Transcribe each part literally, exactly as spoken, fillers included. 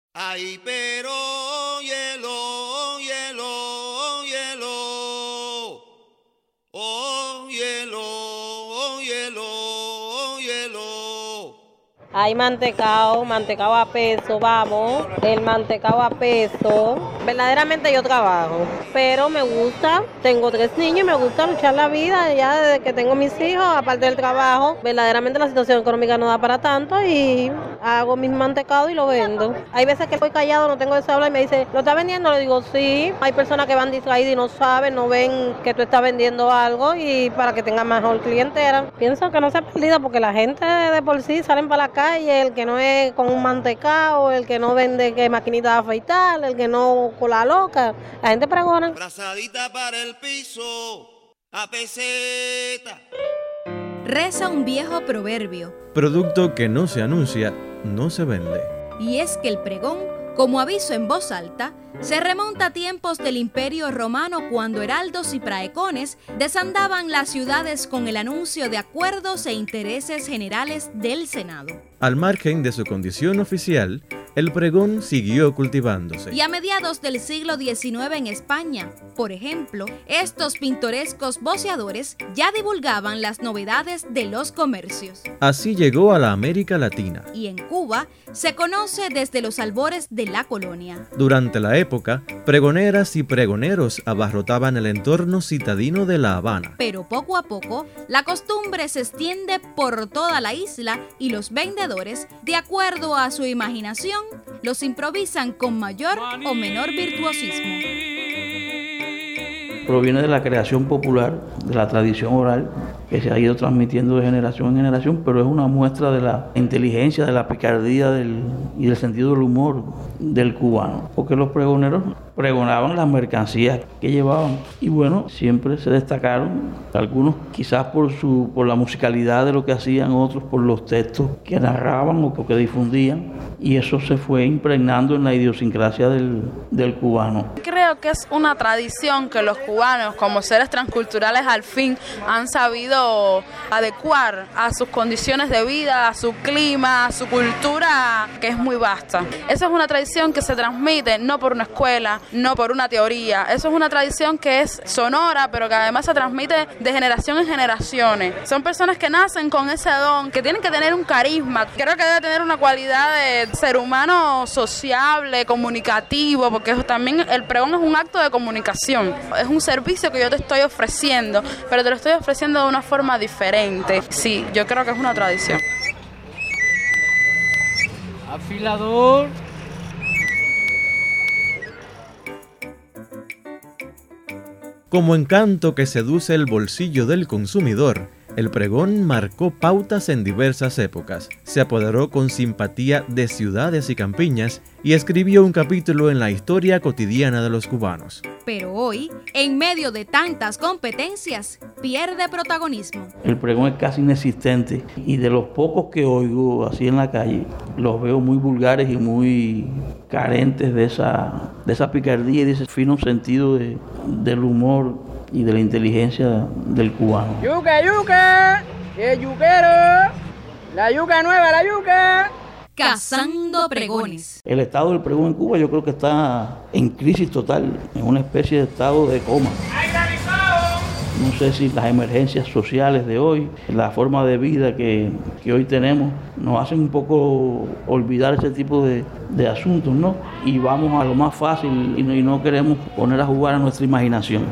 Ay, pero hielo, hielo, hielo, oh hielo, oh hielo, oh hielo. Hay mantecao, mantecao a peso, vamos, el mantecao a peso. Verdaderamente yo trabajo, pero me gusta, tengo tres niños y me gusta luchar la vida ya desde que tengo mis hijos, aparte del trabajo. Verdaderamente la situación económica no da para tanto y hago mis mantecados y lo vendo. Hay veces que estoy callado, no tengo deseo hablar y me dice, ¿lo estás vendiendo? Le digo, sí. Hay personas que van distraídas y no saben, no ven que tú estás vendiendo algo y para que tengas mejor clientela. Pienso que no se ha perdido porque la gente de por sí salen para la calle, el que no es con un mantecado, el que no vende que maquinita de afeitar, el que no con la loca, la gente pregona. Brazadita para el piso, a peseta. Reza un viejo proverbio. Producto que no se anuncia, no se vende. Y es que el pregón, como aviso en voz alta, se remonta a tiempos del Imperio Romano cuando heraldos y praecones desandaban las ciudades con el anuncio de acuerdos e intereses generales del Senado. Al margen de su condición oficial, el pregón siguió cultivándose. Y a mediados del siglo diecinueve en España, por ejemplo, estos pintorescos voceadores ya divulgaban las novedades de los comercios. Así llegó a la América Latina. Y en Cuba se conoce desde los albores de la colonia. Durante la época, pregoneras y pregoneros abarrotaban el entorno citadino de La Habana. Pero poco a poco, la costumbre se extiende por toda la isla y los vendedores, de acuerdo a su imaginación, los improvisan con mayor o menor virtuosismo. Proviene de la creación popular, de la tradición oral, que se ha ido transmitiendo de generación en generación, pero es una muestra de la inteligencia, de la picardía del, y del sentido del humor del cubano. Porque los pregoneros pregonaban las mercancías que llevaban. Y bueno, siempre se destacaron, algunos quizás por, su, por la musicalidad de lo que hacían, otros por los textos que narraban o que difundían. Y eso se fue impregnando en la idiosincrasia del, del cubano. Creo que es una tradición que los cubanos, como seres transculturales, al fin han sabido adecuar a sus condiciones de vida, a su clima, a su cultura, que es muy vasta. Esa es una tradición que se transmite no por una escuela, no por una teoría. Eso es una tradición que es sonora, pero que además se transmite de generación en generaciones. Son personas que nacen con ese don, que tienen que tener un carisma. Creo que debe tener una cualidad de ser humano sociable, comunicativo, porque también el pregón es un acto de comunicación. Es un servicio que yo te estoy ofreciendo, pero te lo estoy ofreciendo de una forma diferente. Sí, yo creo que es una tradición. Afilador. Como encanto que seduce el bolsillo del consumidor, el pregón marcó pautas en diversas épocas, se apoderó con simpatía de ciudades y campiñas y escribió un capítulo en la historia cotidiana de los cubanos. Pero hoy, en medio de tantas competencias, pierde protagonismo. El pregón es casi inexistente y de los pocos que oigo así en la calle, los veo muy vulgares y muy carentes de esa, de esa picardía y de ese fino sentido de, del humor y de la inteligencia del cubano. Yuca, yuca, el yuquero, la yuca nueva, la yuca. Cazando pregones. El estado del pregón en Cuba yo creo que está en crisis total, en una especie de estado de coma. No sé si las emergencias sociales de hoy, la forma de vida que, que hoy tenemos, nos hacen un poco olvidar ese tipo de, de asuntos, ¿no? Y vamos a lo más fácil y no, y no queremos poner a jugar a nuestra imaginación.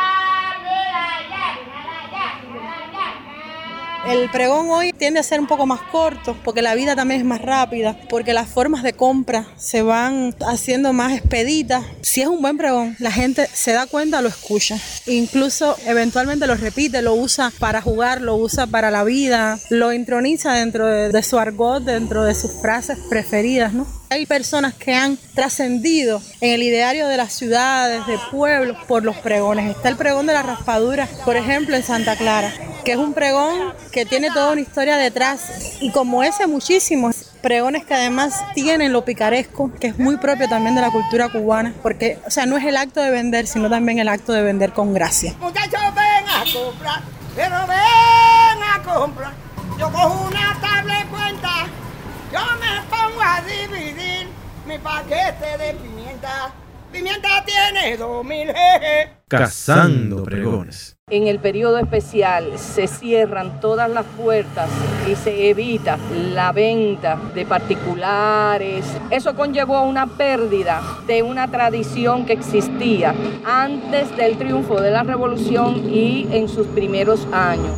El pregón hoy tiende a ser un poco más corto porque la vida también es más rápida, porque las formas de compra se van haciendo más expeditas. Si es un buen pregón, la gente se da cuenta, lo escucha. Incluso eventualmente lo repite, lo usa para jugar, lo usa para la vida, lo introniza dentro de, de su argot, dentro de sus frases preferidas, ¿no? Hay personas que han trascendido en el ideario de las ciudades, de pueblos, por los pregones. Está el pregón de la raspadura, por ejemplo, en Santa Clara, que es un pregón que tiene toda una historia detrás. Y como ese, muchísimos pregones que además tienen lo picaresco, que es muy propio también de la cultura cubana, porque, o sea, no es el acto de vender, sino también el acto de vender con gracia. Muchachos, ven a comprar, pero ven a comprar. Yo cojo una tabla de cuenta, yo me pongo a dividir mi paquete de pimienta. Pimienta tiene dos mil jeje. Cazando pregones. En el periodo especial se cierran todas las puertas y se evita la venta de particulares. Eso conllevó una pérdida de una tradición que existía antes del triunfo de la revolución y en sus primeros años.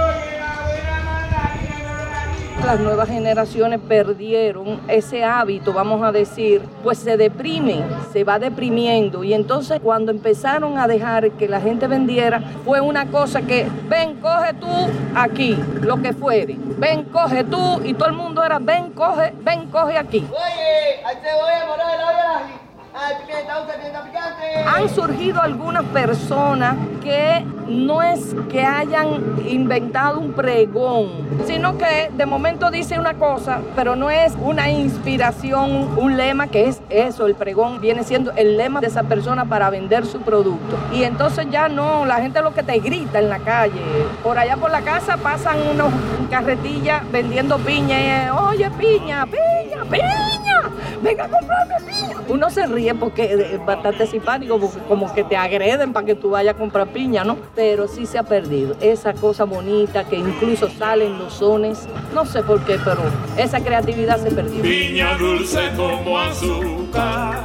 Las nuevas generaciones perdieron ese hábito, vamos a decir, pues se deprimen, se va deprimiendo. Y entonces cuando empezaron a dejar que la gente vendiera, fue una cosa que, ven, coge tú aquí, lo que fuere. Ven, coge tú, y todo el mundo era, ven, coge, ven, coge aquí. Oye, ahí te voy a poner la olla. Ay, pimienta, usted pimienta picante. Han surgido algunas personas que no es que hayan inventado un pregón, sino que de momento dice una cosa, pero no es una inspiración, un lema, que es eso, el pregón viene siendo el lema de esa persona para vender su producto. Y entonces ya no, la gente lo que te grita en la calle, por allá por la casa pasan unos carretillas vendiendo piña, y, oye, piña, piña, piña, venga a comprarme piña. Uno se ríe porque es bastante simpático, porque como que te agreden para que tú vayas a comprar piña, ¿no? Pero sí se ha perdido esa cosa bonita que incluso salen los sones, no sé por qué, pero esa creatividad se perdió. Piña dulce como azúcar.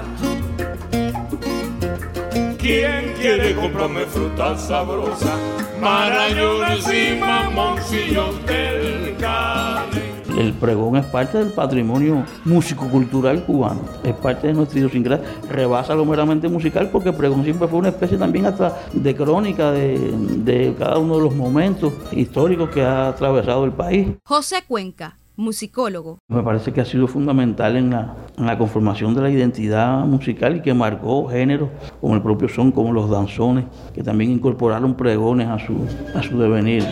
¿Quién quiere comprarme fruta sabrosa? Marañones y mamoncillos del carne. El pregón es parte del patrimonio músico-cultural cubano, es parte de nuestra idiosincrasia, rebasa lo meramente musical, porque el pregón siempre fue una especie también hasta de crónica de, de cada uno de los momentos históricos que ha atravesado el país. José Cuenca, musicólogo. Me parece que ha sido fundamental en la, en la conformación de la identidad musical y que marcó géneros como el propio son, como los danzones, que también incorporaron pregones a su, a su devenir.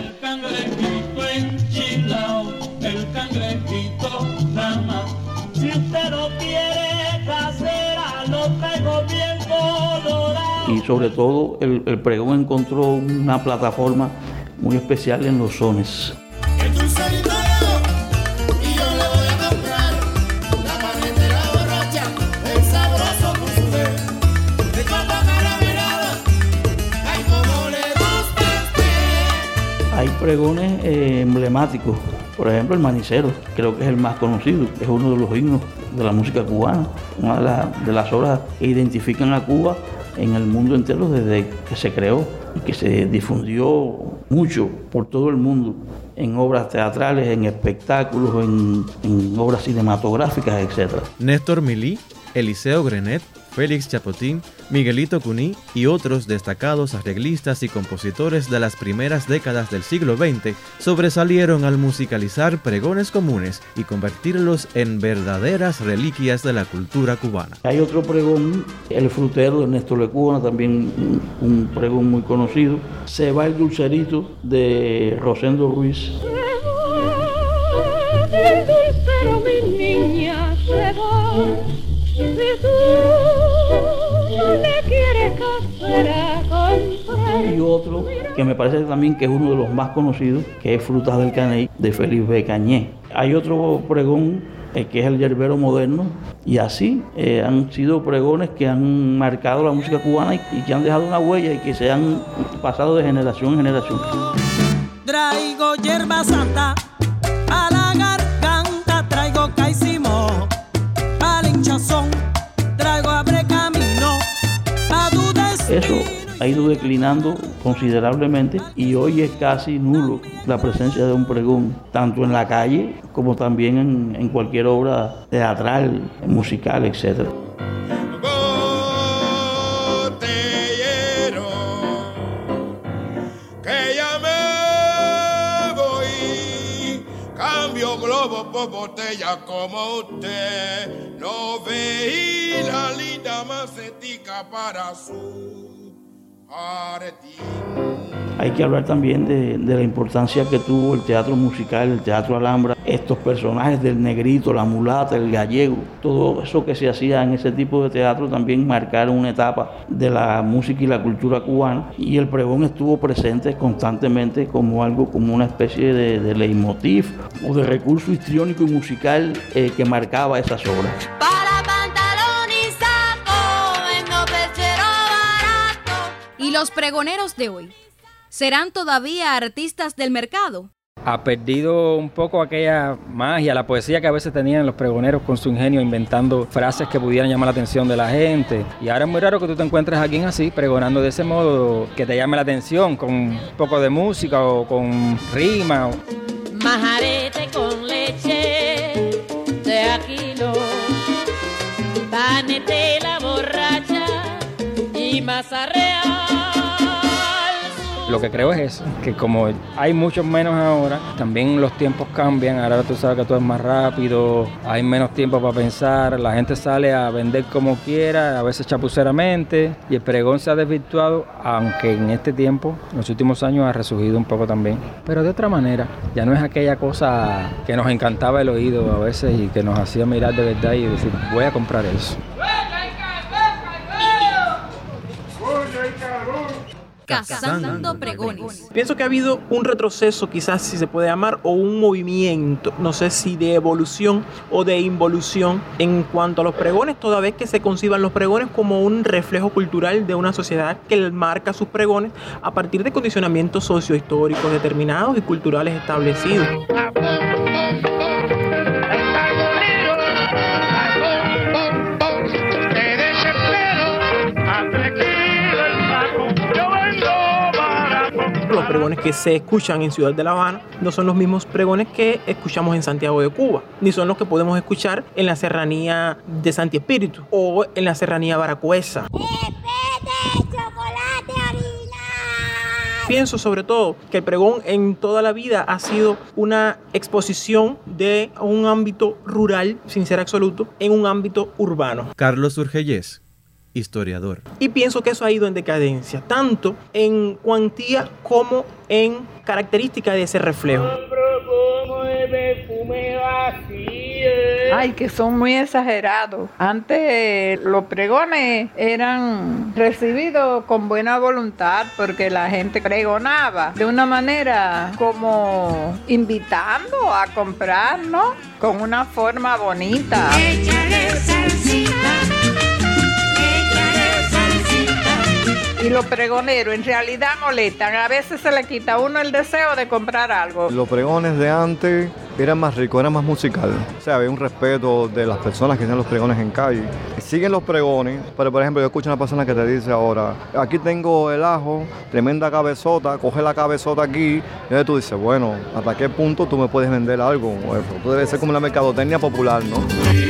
Si usted no quiere casera, lo traigo bien colorado. Y sobre todo el, el pregón encontró una plataforma muy especial en los sones. El dulcerito y yo le voy a comprar la panetera borracha, el sabroso cuscús, de copa caramelada, ay como le gusta a usted. Hay pregones eh, emblemáticos. Por ejemplo, el manicero, creo que es el más conocido, es uno de los himnos de la música cubana, una de, la, de las obras que identifican a Cuba en el mundo entero desde que se creó y que se difundió mucho por todo el mundo, en obras teatrales, en espectáculos, en, en obras cinematográficas, etcétera. Néstor Milí, Eliseo Grenet, Félix Chapotín, Miguelito Cuní y otros destacados arreglistas y compositores de las primeras décadas del siglo veinte sobresalieron al musicalizar pregones comunes y convertirlos en verdaderas reliquias de la cultura cubana. Hay otro pregón, El Frutero de Néstor Lecubana, también un, un pregón muy conocido. Se va el dulcerito de Rosendo Ruiz. El dulcero, mi niña, se va. Si tú no le quieres casar con Y otro que me parece también que es uno de los más conocidos, que es Frutas del Caney de Félix B. Cañé. Hay otro pregón eh, que es el yerbero moderno, y así eh, han sido pregones que han marcado la música cubana y, y que han dejado una huella y que se han pasado de generación en generación. Traigo hierba santa a la garganta, traigo caicimo al hinchazón, traigo abre camino a tu destino. Eso ha ido declinando considerablemente y hoy es casi nulo la presencia de un pregón, tanto en la calle como también en, en cualquier obra teatral, musical, etcétera. Por botella como usted, no ve la linda macetica para su jardín. Hay que hablar también de, de la importancia que tuvo el teatro musical, el teatro Alhambra, estos personajes del negrito, la mulata, el gallego, todo eso que se hacía en ese tipo de teatro también marcaron una etapa de la música y la cultura cubana, y el pregón estuvo presente constantemente como algo, como una especie de, de leitmotiv o de recurso histriónico y musical eh, que marcaba esas obras. Para los pregoneros de hoy? ¿Serán todavía artistas del mercado? Ha perdido un poco aquella magia, la poesía que a veces tenían los pregoneros con su ingenio inventando frases que pudieran llamar la atención de la gente. Y ahora es muy raro que tú te encuentres a alguien así, pregonando de ese modo, que te llame la atención, con un poco de música o con rima. Majarete con leche de Aquilo, panete la borracha y masa real. Lo que creo es eso, que como hay muchos menos ahora, también los tiempos cambian, ahora tú sabes que todo es más rápido, hay menos tiempo para pensar, la gente sale a vender como quiera, a veces chapuceramente, y el pregón se ha desvirtuado, aunque en este tiempo, en los últimos años, ha resurgido un poco también, pero de otra manera, ya no es aquella cosa que nos encantaba el oído a veces y que nos hacía mirar de verdad y decir, voy a comprar eso. Cazando pregones. Pienso que ha habido un retroceso, quizás si se puede llamar, o un movimiento, no sé si de evolución o de involución en cuanto a los pregones, toda vez que se conciban los pregones como un reflejo cultural de una sociedad que marca sus pregones a partir de condicionamientos sociohistóricos determinados y culturales establecidos. Los pregones que se escuchan en Ciudad de La Habana no son los mismos pregones que escuchamos en Santiago de Cuba, ni son los que podemos escuchar en la serranía de Santi Espíritu o en la serranía baracuesa. Pienso sobre todo que el pregón en toda la vida ha sido una exposición de un ámbito rural, sin ser absoluto, en un ámbito urbano. Carlos Urgellés, historiador. Y pienso que eso ha ido en decadencia, tanto en cuantía como en característica de ese reflejo. Ay, que son muy exagerados. Antes los pregones eran recibidos con buena voluntad porque la gente pregonaba de una manera como invitando a comprar, ¿no? Con una forma bonita. Y los pregoneros en realidad molestan. A veces se le quita a uno el deseo de comprar algo. Los pregones de antes eran más ricos, eran más musicales. O sea, había un respeto de las personas que hacían los pregones en calle. Siguen los pregones, pero por ejemplo, yo escucho a una persona que te dice ahora, aquí tengo el ajo, tremenda cabezota, coge la cabezota aquí. Y entonces tú dices, bueno, ¿hasta qué punto tú me puedes vender algo? Tú debes ser como la mercadotecnia popular, ¿no?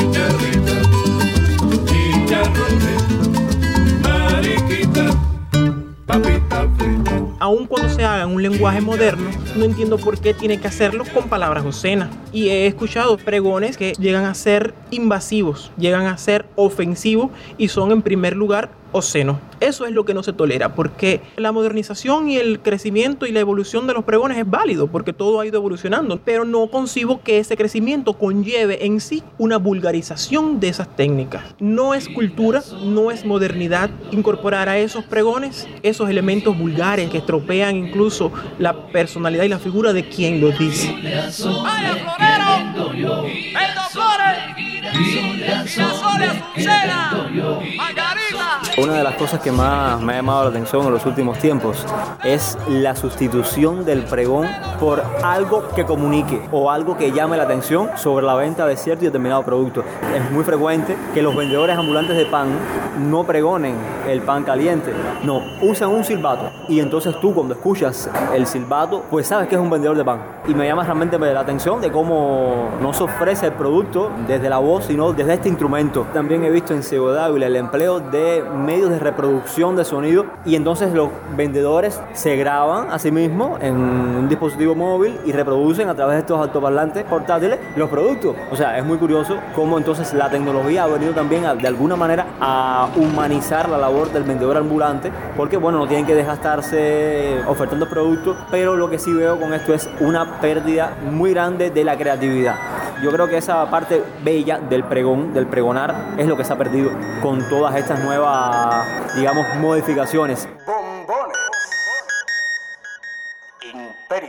Aun cuando se haga en un lenguaje moderno, no entiendo por qué tiene que hacerlo con palabras obscenas. Y he escuchado pregones que llegan a ser invasivos, llegan a ser ofensivos y son en primer lugar obscenos. Eso es lo que no se tolera, porque la modernización y el crecimiento y la evolución de los pregones es válido, porque todo ha ido evolucionando, pero no concibo que ese crecimiento conlleve en sí una vulgarización de esas técnicas. No es cultura, no es modernidad incorporar a esos pregones esos elementos vulgares que estropean incluso la personalidad y la figura de quien los dice. ¡Vaya, florero! ¡Vendo flores! ¡Girasoles, Azucena! ¡Margarita! Una de las cosas que más me ha llamado la atención en los últimos tiempos es la sustitución del pregón por algo que comunique o algo que llame la atención sobre la venta de cierto y determinado producto. Es muy frecuente que los vendedores ambulantes de pan no pregonen el pan caliente, no, usan un silbato y entonces tú cuando escuchas el silbato pues sabes que es un vendedor de pan. Y me llama realmente la atención de cómo no se ofrece el producto desde la voz sino desde este instrumento. También he visto en Ciego Dávila el empleo de medios de reproducción de sonido y entonces los vendedores se graban a sí mismos en un dispositivo móvil y reproducen a través de estos altoparlantes portátiles los productos. O sea, es muy curioso cómo entonces la tecnología ha venido también a, de alguna manera a humanizar la labor del vendedor ambulante porque bueno, no tienen que desgastarse ofertando productos, pero lo que sí veo con esto es una pérdida muy grande de la creatividad. Yo creo que esa parte bella del pregón, del pregonar, es lo que se ha perdido con todas estas nuevas, digamos, modificaciones.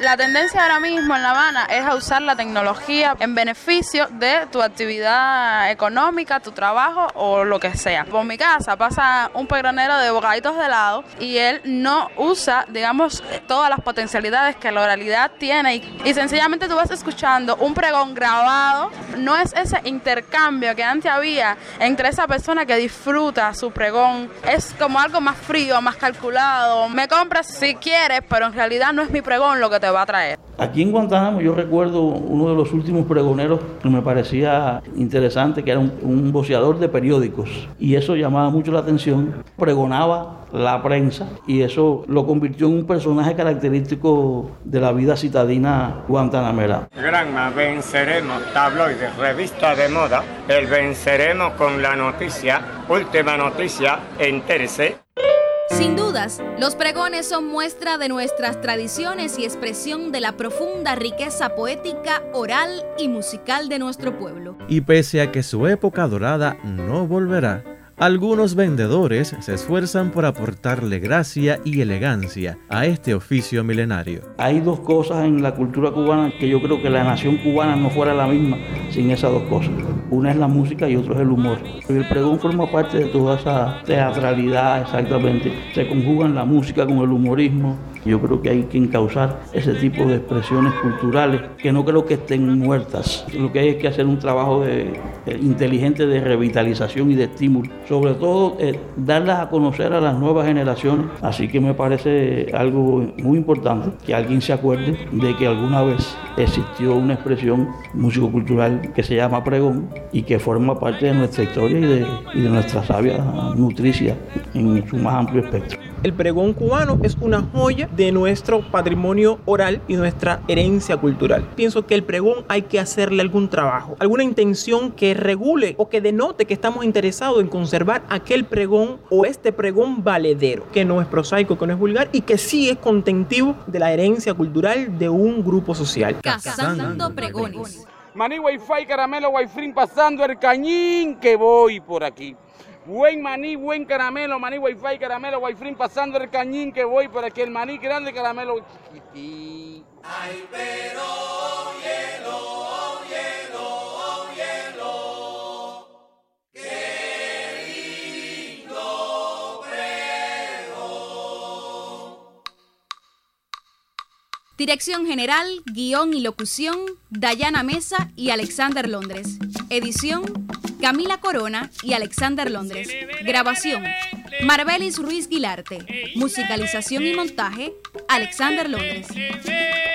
La tendencia ahora mismo en La Habana es a usar la tecnología en beneficio de tu actividad económica, tu trabajo o lo que sea. Por mi casa pasa un pregronero de bocaditos de helado y él no usa, digamos, todas las potencialidades que la oralidad tiene y, y sencillamente tú vas escuchando un pregón grabado. No es ese intercambio que antes había entre esa persona que disfruta su pregón. Es como algo más frío, más calculado. Me compras si quieres, pero en realidad no es mi pregón lo que te va a traer. Aquí en Guantánamo yo recuerdo uno de los últimos pregoneros que me parecía interesante, que era un, un voceador de periódicos, y eso llamaba mucho la atención. Pregonaba la prensa y eso lo convirtió en un personaje característico de la vida citadina guantanamera. Granma, venceremos, tabloides, revista de moda, el venceremos con la noticia, última noticia, entérese. Sin dudas, los pregones son muestra de nuestras tradiciones y expresión de la profunda riqueza poética, oral y musical de nuestro pueblo. Y pese a que su época dorada no volverá, algunos vendedores se esfuerzan por aportarle gracia y elegancia a este oficio milenario. Hay dos cosas en la cultura cubana que yo creo que la nación cubana no fuera la misma sin esas dos cosas. Una es la música y otra es el humor. El pregón forma parte de toda esa teatralidad, exactamente. Se conjugan la música con el humorismo. Yo creo que hay que encauzar ese tipo de expresiones culturales que no creo que estén muertas. Lo que hay es que hacer un trabajo de, de, inteligente de revitalización y de estímulo. Sobre todo, eh, darlas a conocer a las nuevas generaciones. Así que me parece algo muy importante que alguien se acuerde de que alguna vez existió una expresión músico-cultural que se llama pregón y que forma parte de nuestra historia y de, y de nuestra savia nutricia en su más amplio espectro. El pregón cubano es una joya de nuestro patrimonio oral y nuestra herencia cultural. Pienso que el pregón hay que hacerle algún trabajo, alguna intención que regule o que denote que estamos interesados en conservar aquel pregón o este pregón valedero, que no es prosaico, que no es vulgar y que sí es contentivo de la herencia cultural de un grupo social. Cazando pregones. Maní, wifi, caramelo, wifi, pasando el cañín que voy por aquí. Buen maní, buen caramelo, maní, wifi, caramelo, wifi, pasando el cañín que voy por aquí. El maní grande, caramelo. Ay, pero hielo, hielo, hielo. Qué lindo pregón. Dirección general, guión y locución, Dayana Mesa y Alexander Londres. Edición, Camila Corona y Alexander Londres. Grabación, Marbelis Ruiz Guilarte. Musicalización y montaje, Alexander Londres.